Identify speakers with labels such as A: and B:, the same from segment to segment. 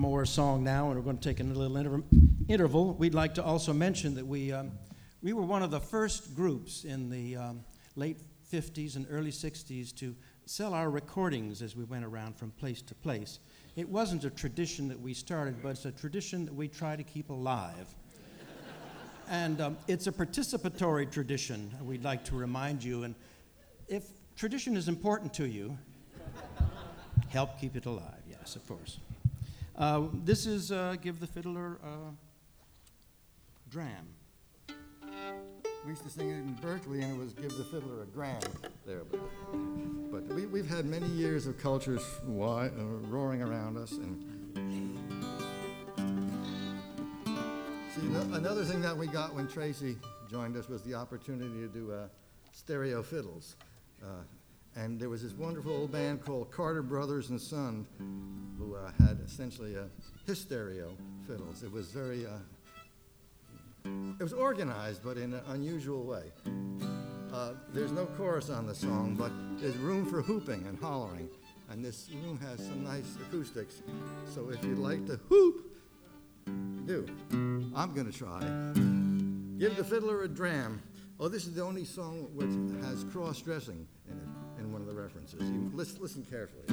A: more song now, and we're going to take a little interval. We'd like to also mention that we were one of the first groups in the late 50s and early 60s to sell our recordings as we went around from place to place. It wasn't a tradition that we started, but it's a tradition that we try to keep alive. And it's a participatory tradition, we'd like to remind you. And if tradition is important to you, help keep it alive. Yes, of course. This is Give the Fiddler a Dram.
B: We used to sing it in Berkeley, and it was Give the Fiddler a Gram there. But we've had many years of cultures roaring around us. And see, another thing that we got when Tracy joined us was the opportunity to do stereo fiddles. And there was this wonderful old band called Carter Brothers and Son, who had essentially his stereo fiddles. It was very... It was organized, but in an unusual way. There's no chorus on the song, but there's room for hooping and hollering. And this room has some nice acoustics. So if you'd like to hoop, do. I'm going to try. Give the Fiddler a Dram. Oh, this is the only song which has cross-dressing in it, in one of the references. You listen carefully.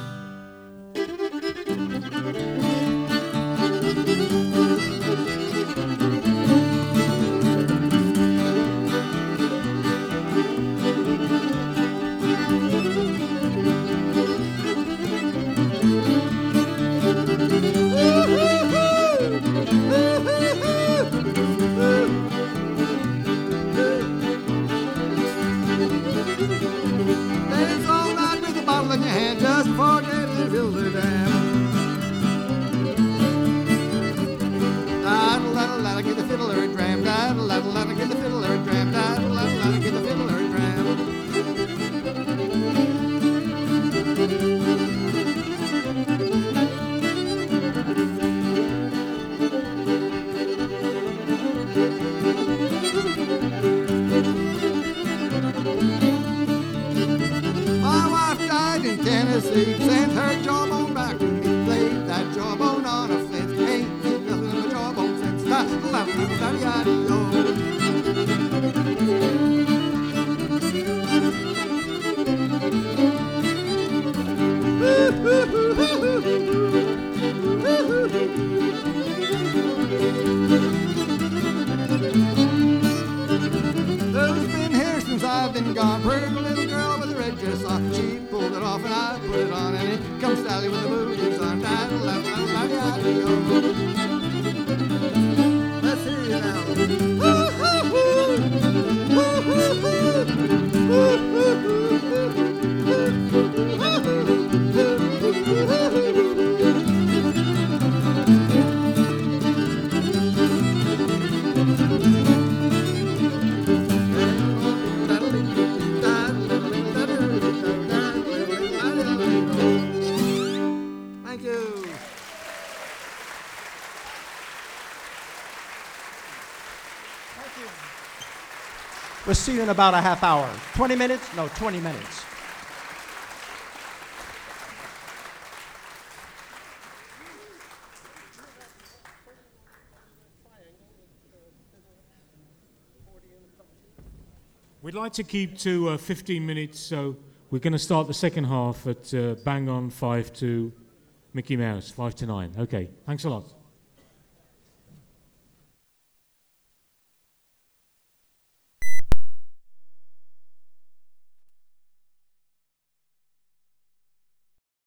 B: Sent her jawbone back to me, played that jawbone on a flint. Ain't nothing of a jawbone since Who's been here since I've been gone? Pretty little girl with a red dress on. She pulled it off and I put it on, and it comes Sally with the booties on. Let's hear you now. Thank you.
A: We'll see you in about a half hour. 20 minutes? No, 20 minutes.
C: We'd like to keep to 15 minutes, so we're going to start the second half at bang on 5 to Mickey Mouse, 5 to 9. Okay, thanks a lot.